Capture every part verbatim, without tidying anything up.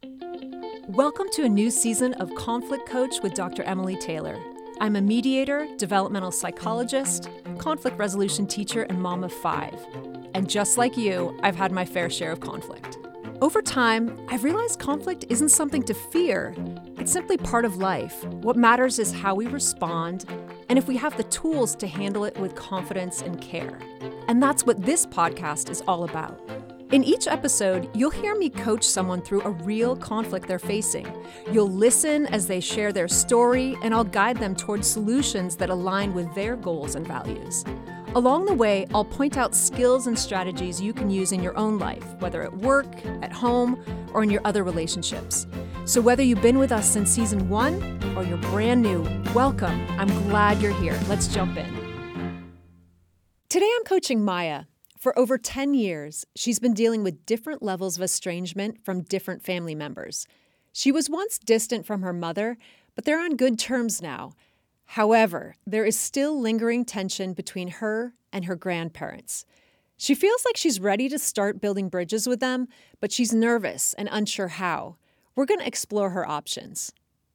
Welcome to a new season of Conflict Coach with Doctor Emily Taylor. I'm a mediator, developmental psychologist, conflict resolution teacher, and mom of five. And just like you, I've had my fair share of conflict. Over time, I've realized conflict isn't something to fear. It's simply part of life. What matters is how we respond, and if we have the tools to handle it with confidence and care. And that's what this podcast is all about. In each episode, you'll hear me coach someone through a real conflict they're facing. You'll listen as they share their story, and I'll guide them towards solutions that align with their goals and values. Along the way, I'll point out skills and strategies you can use in your own life, whether at work, at home, or in your other relationships. So whether you've been with us since season one or you're brand new, welcome. I'm glad you're here. Let's jump in. Today I'm coaching Maya. For over ten years, she's been dealing with different levels of estrangement from different family members. She was once distant from her mother, but they're on good terms now. However, there is still lingering tension between her and her grandparents. She feels like she's ready to start building bridges with them, but she's nervous and unsure how. We're going to explore her options.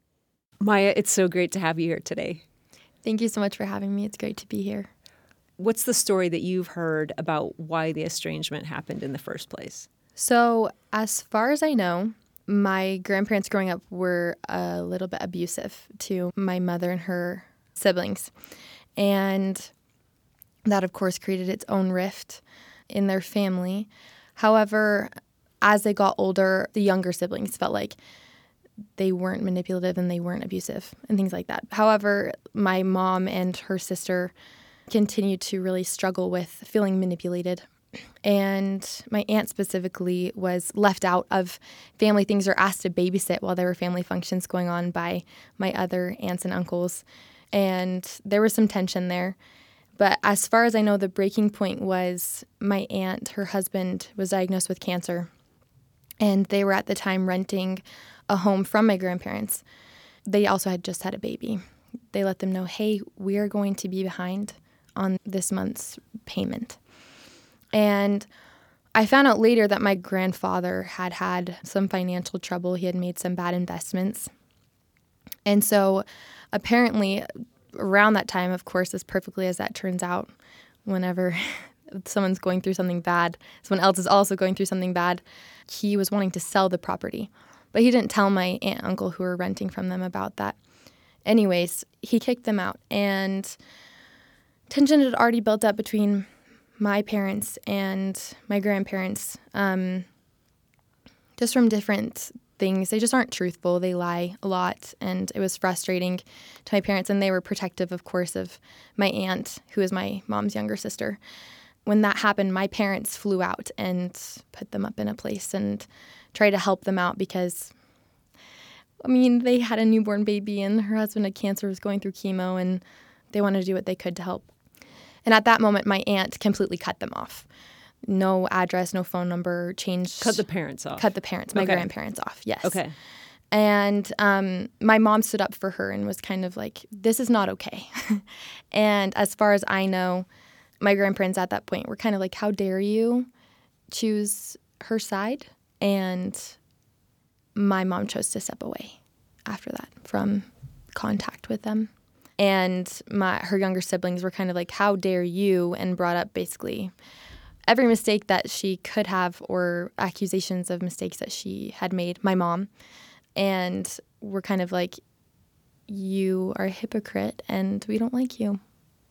Maya, it's so great to have you here today. Thank you so much for having me. It's great to be here. What's the story that you've heard about why the estrangement happened in the first place? So, as far as I know, my grandparents growing up were a little bit abusive to my mother and her siblings. And that, of course, created its own rift in their family. However, as they got older, the younger siblings felt like they weren't manipulative and they weren't abusive and things like that. However, my mom and her sister continued to really struggle with feeling manipulated. And my aunt specifically was left out of family things or asked to babysit while there were family functions going on by my other aunts and uncles. And there was some tension there. But as far as I know, the breaking point was my aunt, her husband, was diagnosed with cancer. And they were at the time renting a home from my grandparents. They also had just had a baby. They let them know, hey, we are going to be behind on this month's payment. And I found out later that my grandfather had had some financial trouble. He had made some bad investments. And so apparently around that time, of course, as perfectly as that turns out, whenever someone's going through something bad, someone else is also going through something bad, he was wanting to sell the property. But he didn't tell my aunt and uncle who were renting from them about that. Anyways, he kicked them out. And tension had already built up between my parents and my grandparents, um, just from different things. They just aren't truthful. They lie a lot, and it was frustrating to my parents, and they were protective, of course, of my aunt, who is my mom's younger sister. When that happened, my parents flew out and put them up in a place and tried to help them out because, I mean, they had a newborn baby, and her husband had cancer, was going through chemo, and they wanted to do what they could to help. And at that moment, my aunt completely cut them off. No address, no phone number, changed. Cut the parents off. Cut the parents, my okay. grandparents off, yes. Okay. And um, my mom stood up for her and was kind of like, this is not okay. And as far as I know, my grandparents at that point were kind of like, how dare you choose her side? And my mom chose to step away after that from contact with them. And my her younger siblings were kind of like, how dare you, and brought up basically every mistake that she could have or accusations of mistakes that she had made, my mom. And we're kind of like, you are a hypocrite and we don't like you.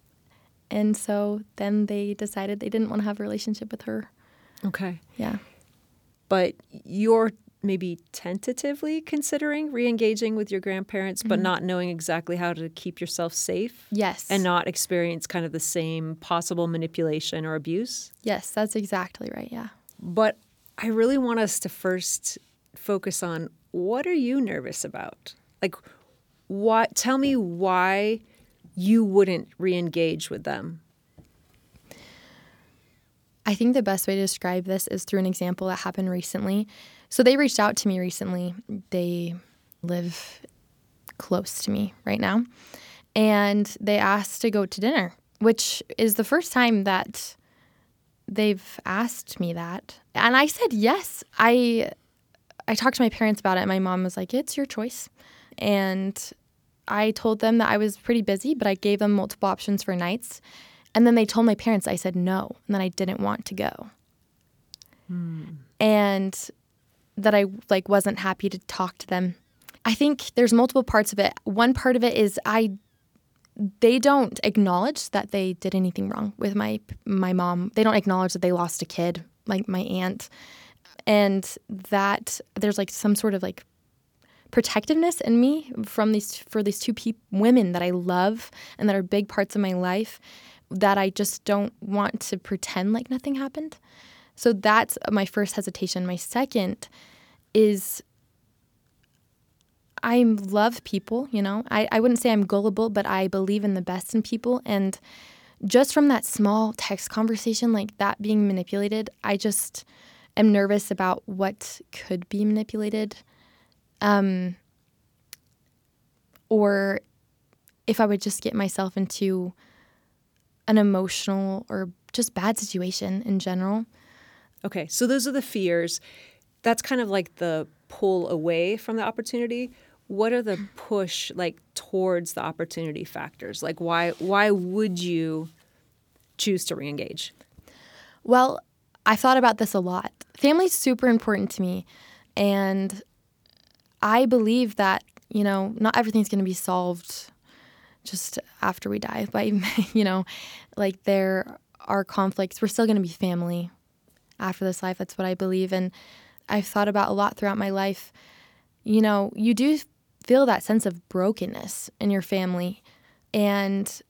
And so then they decided they didn't want to have a relationship with her. Okay. Yeah. But you're maybe tentatively considering re-engaging with your grandparents, but mm-hmm. not knowing exactly how to keep yourself safe? Yes. And not experience kind of the same possible manipulation or abuse? Yes, that's exactly right, yeah. But I really want us to first focus on, what are you nervous about? Like, what? Tell me why you wouldn't re-engage with them. I think the best way to describe this is through an example that happened recently. So they reached out to me recently. They live close to me right now. And they asked to go to dinner, which is the first time that they've asked me that. And I said yes. I I talked to my parents about it, and my mom was like, it's your choice. And I told them that I was pretty busy, but I gave them multiple options for nights. And then they told my parents I said no, and that I didn't want to go. Hmm. And that I like wasn't happy to talk to them. I think there's multiple parts of it. One part of it is I they don't acknowledge that they did anything wrong with my my mom. They don't acknowledge that they lost a kid, like my aunt. And that there's like some sort of like protectiveness in me from these for these two pe- women that I love and that are big parts of my life, that I just don't want to pretend like nothing happened. So that's my first hesitation. My second is I love people, you know. I, I wouldn't say I'm gullible, but I believe in the best in people. And just from that small text conversation, like that being manipulated, I just am nervous about what could be manipulated. Um, or if I would just get myself into an emotional or just bad situation in general. Okay, so those are the fears. That's kind of like the pull away from the opportunity. What are the push like towards the opportunity factors? Like why why would you choose to reengage? Well, I thought about this a lot. Family's super important to me, and I believe that, you know, not everything's going to be solved just after we die. But, you know, like there are conflicts. We're still going to be family after this life. That's what I believe. And I've thought about a lot throughout my life. You know, you do feel that sense of brokenness in your family. And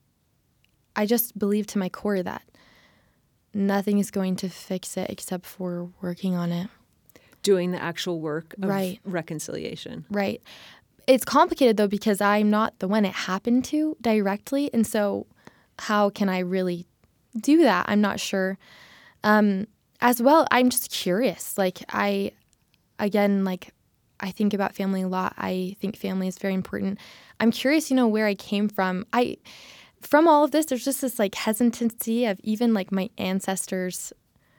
I just believe to my core that nothing is going to fix it except for working on it. Doing the actual work of right. reconciliation. Right. It's complicated, though, because I'm not the one it happened to directly. And so how can I really do that? I'm not sure. Um, as well, I'm just curious. Like, I, again, like, I think about family a lot. I think family is very important. I'm curious, you know, where I came from. I, from all of this, there's just this, like, hesitancy of even, like, my ancestors.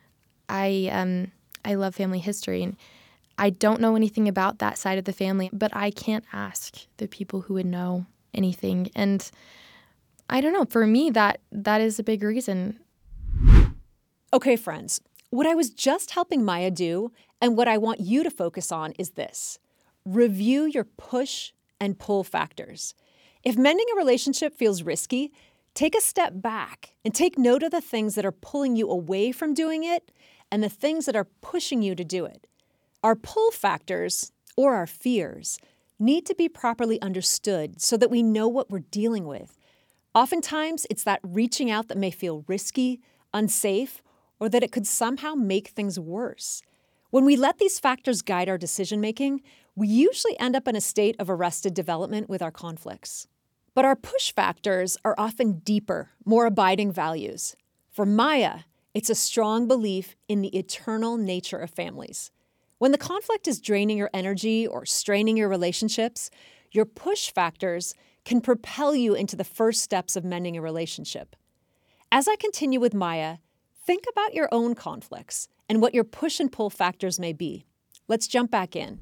I, um... I love family history, and I don't know anything about that side of the family, but I can't ask the people who would know anything. And I don't know, for me, that that is a big reason. Okay, friends, what I was just helping Maya do and what I want you to focus on is this. Review your push and pull factors. If mending a relationship feels risky, take a step back and take note of the things that are pulling you away from doing it and the things that are pushing you to do it. Our pull factors, or our fears, need to be properly understood so that we know what we're dealing with. Oftentimes, it's that reaching out that may feel risky, unsafe, or that it could somehow make things worse. When we let these factors guide our decision-making, we usually end up in a state of arrested development with our conflicts. But our push factors are often deeper, more abiding values. For Maya, it's a strong belief in the eternal nature of families. When the conflict is draining your energy or straining your relationships, your push factors can propel you into the first steps of mending a relationship. As I continue with Maya, think about your own conflicts and what your push and pull factors may be. Let's jump back in.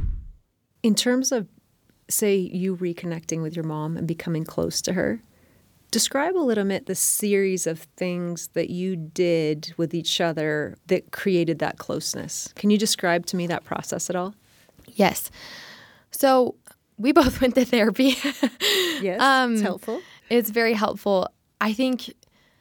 In terms of, say, you reconnecting with your mom and becoming close to her, describe a little bit the series of things that you did with each other that created that closeness. Can you describe to me that process at all? Yes. So we both went to therapy. Yes, um, it's helpful. It's very helpful. I think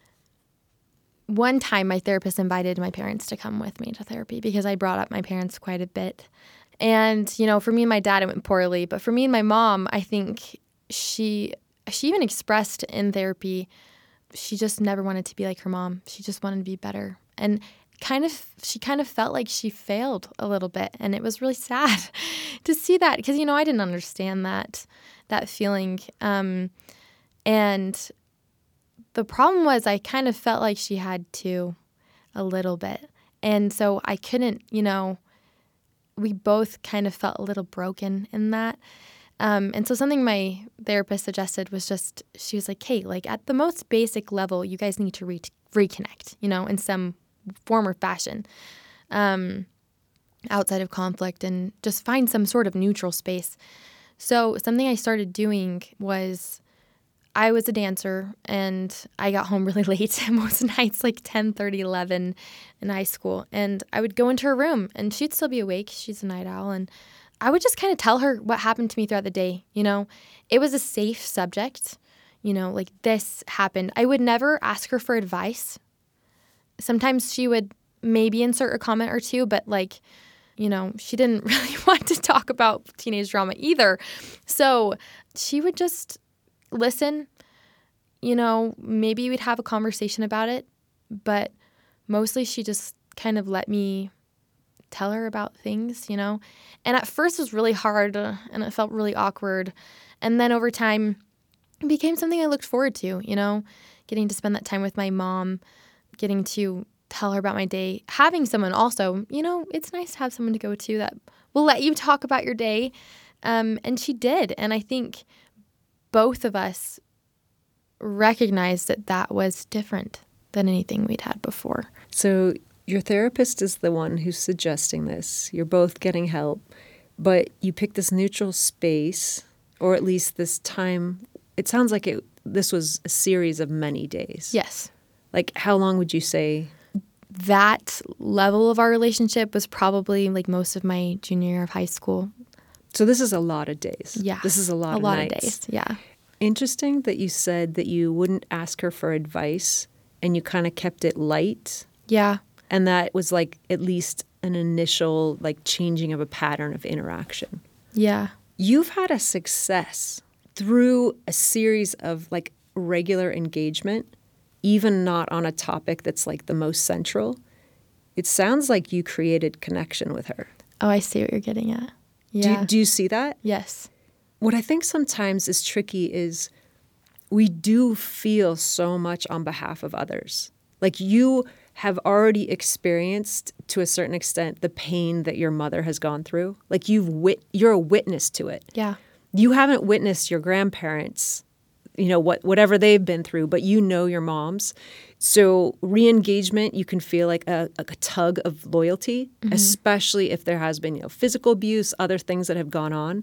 one time my therapist invited my parents to come with me to therapy because I brought up my parents quite a bit. And, you know, for me and my dad, it went poorly. But for me and my mom, I think she... She even expressed in therapy, she just never wanted to be like her mom. She just wanted to be better. And kind of, she kind of felt like she failed a little bit. And it was really sad to see that because, you know, I didn't understand that, that feeling. Um, and the problem was I kind of felt like she had to a little bit. And so I couldn't, you know, we both kind of felt a little broken in that. Um, and so something my therapist suggested was just, she was like, hey, like at the most basic level, you guys need to re- reconnect, you know, in some form or fashion. Um, outside of conflict and just find some sort of neutral space. So something I started doing was I was a dancer and I got home really late most nights, like ten thirty, eleven in high school. And I would go into her room and she'd still be awake. She's a night owl. And I would just kind of tell her what happened to me throughout the day. You know, it was a safe subject, you know, like this happened. I would never ask her for advice. Sometimes she would maybe insert a comment or two, but like, you know, she didn't really want to talk about teenage drama either. So she would just listen, you know, maybe we'd have a conversation about it, but mostly she just kind of let me tell her about things, you know. And at first it was really hard uh, and it felt really awkward. And then over time it became something I looked forward to, you know, getting to spend that time with my mom, getting to tell her about my day, having someone also, you know, it's nice to have someone to go to that will let you talk about your day. Um, and she did. And I think both of us recognized that that was different than anything we'd had before. So your therapist is the one who's suggesting this. You're both getting help, but you pick this neutral space, or at least this time. It sounds like it. This was a series of many days. Yes. Like, how long would you say? That level of our relationship was probably like most of my junior year of high school. So this is a lot of days. Yeah. This is a lot a of lot nights. of days. Yeah. Interesting that you said that you wouldn't ask her for advice and you kind of kept it light. Yeah. And that was like at least an initial like changing of a pattern of interaction. Yeah. You've had a success through a series of like regular engagement, even not on a topic that's like the most central. It sounds like you created connection with her. Oh, I see what you're getting at. Yeah. Do, do you see that? Yes. What I think sometimes is tricky is we do feel so much on behalf of others. Like you have already experienced to a certain extent the pain that your mother has gone through. Like you've wit- you're a witness to it. Yeah. You haven't witnessed your grandparents, you know, what whatever they've been through, but you know your moms. So re-engagement, you can feel like a, a tug of loyalty, mm-hmm. especially if there has been, you know, physical abuse, other things that have gone on.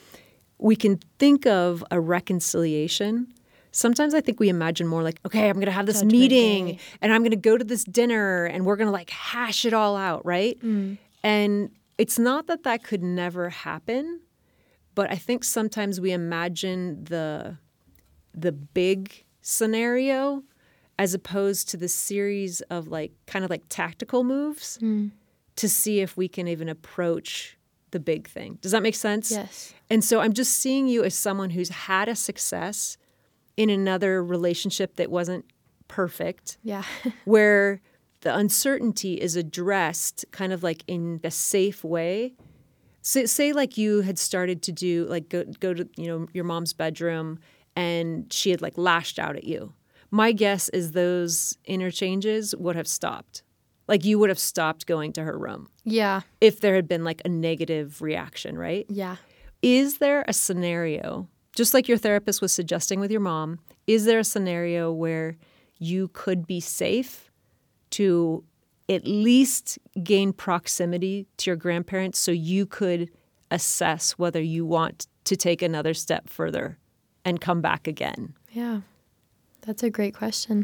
We can think of a reconciliation. Sometimes I think we imagine more like, okay, I'm going to have this Judgment meeting Day. and I'm going to go to this dinner and we're going to like hash it all out, right? Mm. And it's not that that could never happen, but I think sometimes we imagine the the big scenario as opposed to the series of like kind of like tactical moves Mm. to see if we can even approach the big thing. Does that make sense? Yes. And so I'm just seeing you as someone who's had a success in another relationship that wasn't perfect, Yeah. where the uncertainty is addressed kind of like in a safe way. So, say like you had started to do like go go to, you know, your mom's bedroom and she had like lashed out at you. My guess is those interchanges would have stopped. Like you would have stopped going to her room Yeah. if there had been like a negative reaction, right? Yeah. Is there a scenario, just like your therapist was suggesting with your mom, is there a scenario where you could be safe to at least gain proximity to your grandparents so you could assess whether you want to take another step further and come back again? Yeah. That's a great question.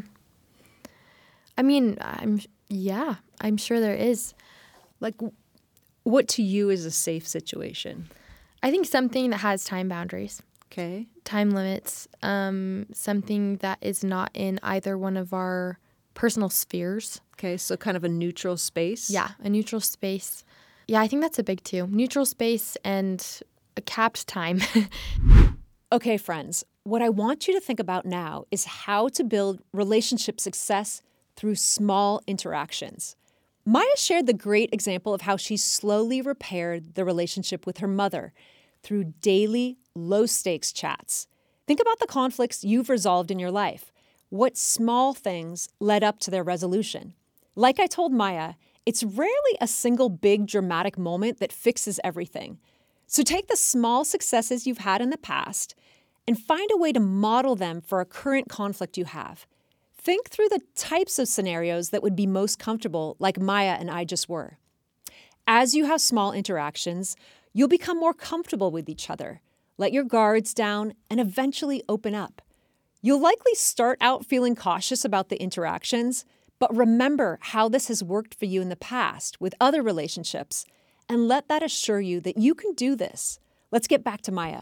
I mean, I'm yeah, I'm sure there is. Like, what to you is a safe situation? I think something that has time boundaries, Okay. time limits, um, something that is not in either one of our personal spheres. Okay, so kind of a neutral space. Yeah, a neutral space. Yeah, I think that's a big two. Neutral space and a capped time. Okay, friends, what I want you to think about now is how to build relationship success through small interactions. Maya shared the great example of how she slowly repaired the relationship with her mother through daily, low-stakes chats. Think about the conflicts you've resolved in your life. What small things led up to their resolution? Like I told Maya, it's rarely a single big dramatic moment that fixes everything. So take the small successes you've had in the past and find a way to model them for a current conflict you have. Think through the types of scenarios that would be most comfortable, like Maya and I just were. As you have small interactions, you'll become more comfortable with each other, let your guards down, and eventually open up. You'll likely start out feeling cautious about the interactions, but remember how this has worked for you in the past with other relationships, and let that assure you that you can do this. Let's get back to Maya.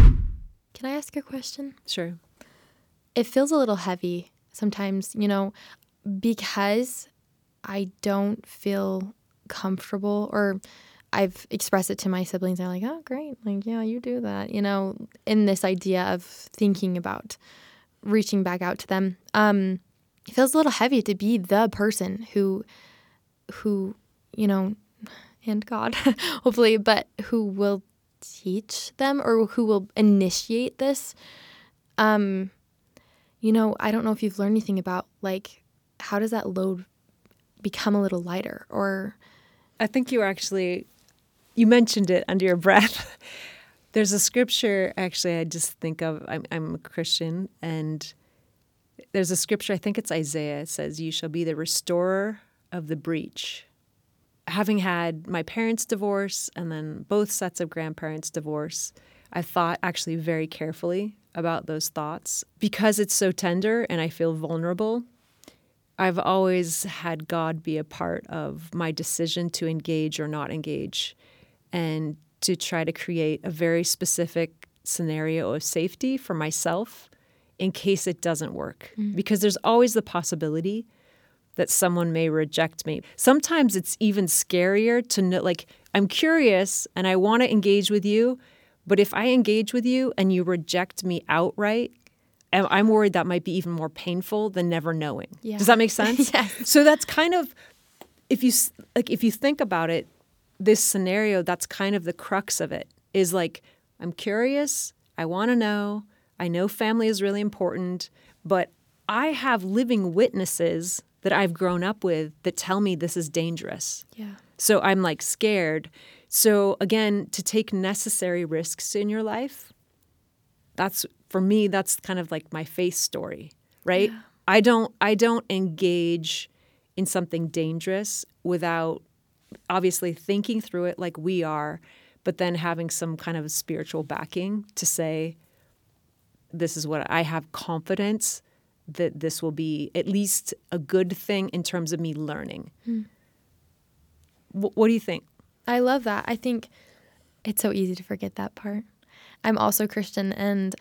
Can I ask a question? Sure. It feels a little heavy sometimes, you know, because I don't feel comfortable, or I've expressed it to my siblings. They're like, oh, great. Like, yeah, you do that, you know, in this idea of thinking about reaching back out to them. Um, it feels a little heavy to be the person who, who, you know, and God, hopefully, but who will teach them or who will initiate this. Um, you know, I don't know if you've learned anything about, like, how does that load become a little lighter? Or I think you actually, you mentioned it under your breath. There's a scripture, actually, I just think of, I'm, I'm a Christian, and there's a scripture, I think it's Isaiah, it says, you shall be the restorer of the breach. Having had my parents divorce and then both sets of grandparents divorce, I thought actually very carefully about those thoughts. Because it's so tender and I feel vulnerable, I've always had God be a part of my decision to engage or not engage, and to try to create a very specific scenario of safety for myself in case it doesn't work. Mm-hmm. Because there's always the possibility that someone may reject me. Sometimes it's even scarier to know, like, I'm curious and I want to engage with you, but if I engage with you and you reject me outright, I'm worried that might be even more painful than never knowing. Yeah. Does that make sense? Yes. So that's kind of, if you like, if you think about it, this scenario, that's kind of the crux of it, is like, I'm curious, I want to know, I know family is really important, but I have living witnesses that I've grown up with that tell me this is dangerous. Yeah. So I'm like scared. So again, to take necessary risks in your life, that's, for me, that's kind of like my faith story, right? Yeah. I don't I don't engage in something dangerous without obviously thinking through it like we are, but then having some kind of spiritual backing to say, this is what I have confidence that this will be at least a good thing in terms of me learning. Hmm. W- what do you think? I love that. I think it's so easy to forget that part. I'm also Christian, and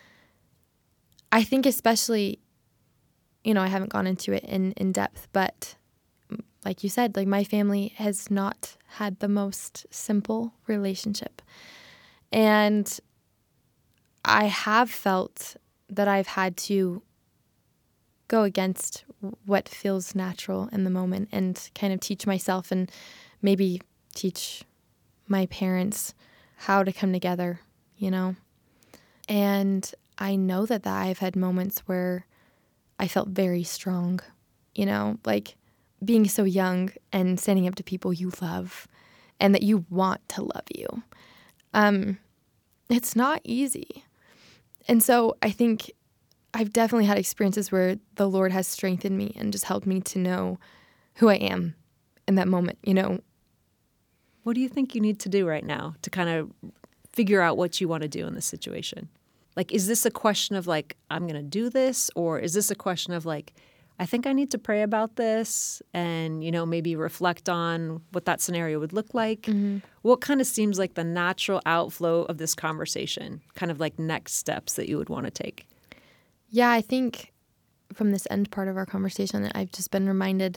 I think especially, you know, I haven't gone into it in, in depth, but like you said, like my family has not had the most simple relationship. And I have felt that I've had to go against what feels natural in the moment and kind of teach myself and maybe teach my parents how to come together, you know? And I know that, that I've had moments where I felt very strong, you know, like being so young and standing up to people you love and that you want to love you. Um, it's not easy. And so I think I've definitely had experiences where the Lord has strengthened me and just helped me to know who I am in that moment, you know. What do you think you need to do right now to kind of figure out what you want to do in this situation? Like, is this a question of like, I'm going to do this? Or is this a question of like, I think I need to pray about this and, you know, maybe reflect on what that scenario would look like? Mm-hmm. What kind of seems like the natural outflow of this conversation, kind of like next steps that you would want to take? Yeah, I think from this end part of our conversation, I've just been reminded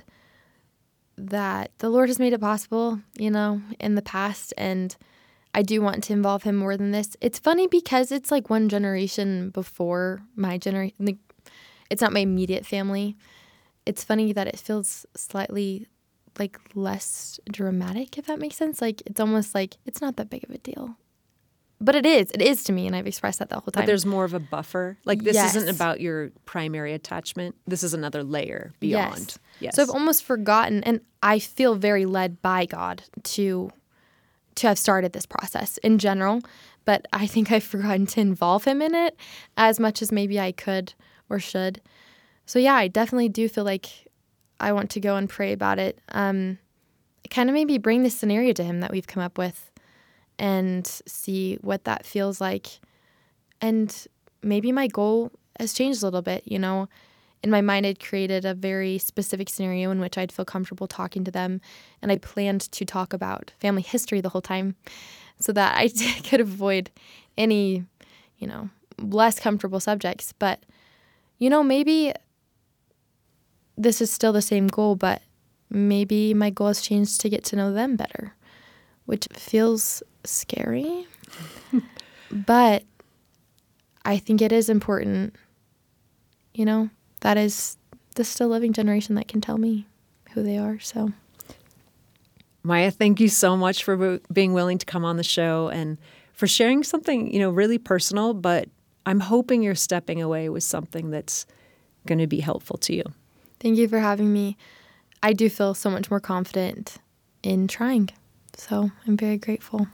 that the Lord has made it possible, you know, in the past, and I do want to involve him more than this. It's funny because it's like one generation before my generation. Like, it's not my immediate family. It's funny that it feels slightly like less dramatic, if that makes sense. Like, it's almost like it's not that big of a deal. But it is. It is to me, and I've expressed that the whole time. But there's more of a buffer. Like, this yes. isn't about your primary attachment. This is another layer beyond. Yes. Yes. So I've almost forgotten, and I feel very led by God to to have started this process in general. But I think I've forgotten to involve him in it as much as maybe I could or should. So yeah, I definitely do feel like I want to go and pray about it. Um, kind of maybe bring this scenario to him that we've come up with and see what that feels like. And maybe my goal has changed a little bit. You know, in my mind, I'd created a very specific scenario in which I'd feel comfortable talking to them. And I planned to talk about family history the whole time so that I could avoid any, you know, less comfortable subjects. But, you know, maybe this is still the same goal, but maybe my goal has changed to get to know them better, which feels scary. But I think it is important, you know, that is the still living generation that can tell me who they are. So, Maya, thank you so much for w- being willing to come on the show and for sharing something, you know, really personal, but I'm hoping you're stepping away with something that's going to be helpful to you. Thank you for having me. I do feel so much more confident in trying, so I'm very grateful.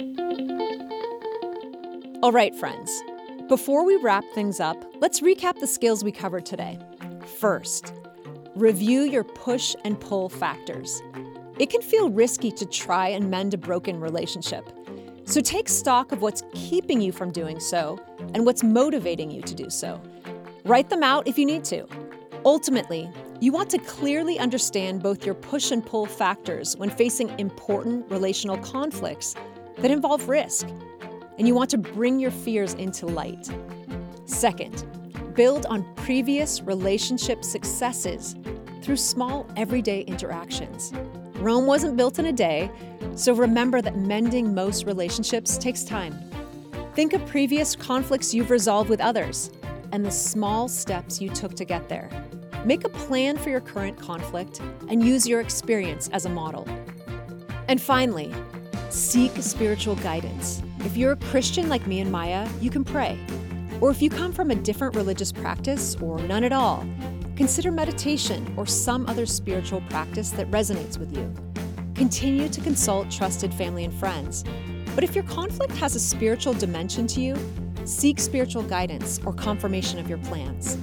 All right, friends. Before we wrap things up, let's recap the skills we covered today. First, review your push and pull factors. It can feel risky to try and mend a broken relationship. So take stock of what's keeping you from doing so and what's motivating you to do so. Write them out if you need to. Ultimately, you want to clearly understand both your push and pull factors when facing important relational conflicts that involve risk. And you want to bring your fears into light. Second, build on previous relationship successes through small, everyday interactions. Rome wasn't built in a day, so remember that mending most relationships takes time. Think of previous conflicts you've resolved with others and the small steps you took to get there. Make a plan for your current conflict and use your experience as a model. And finally, seek spiritual guidance. If you're a Christian like me and Maya, you can pray. Or if you come from a different religious practice or none at all, consider meditation or some other spiritual practice that resonates with you. Continue to consult trusted family and friends. But if your conflict has a spiritual dimension to you, seek spiritual guidance or confirmation of your plans.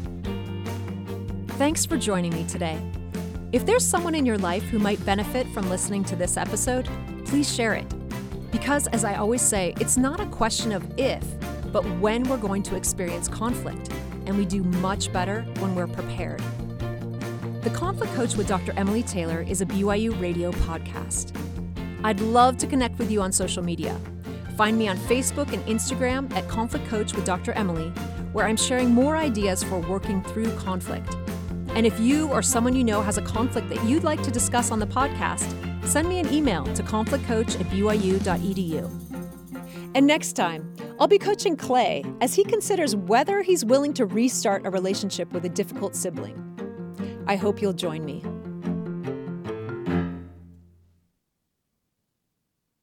Thanks for joining me today. If there's someone in your life who might benefit from listening to this episode, please share it. Because, as I always say, it's not a question of if, but when we're going to experience conflict, and we do much better when we're prepared. The Conflict Coach with Doctor Emily Taylor is a B Y U radio podcast. I'd love to connect with you on social media. Find me on Facebook and Instagram at Conflict Coach with Doctor Emily, where I'm sharing more ideas for working through conflict. And if you or someone you know has a conflict that you'd like to discuss on the podcast, send me an email to conflict coach at b y u dot e d u. And next time, I'll be coaching Clay as he considers whether he's willing to restart a relationship with a difficult sibling. I hope you'll join me.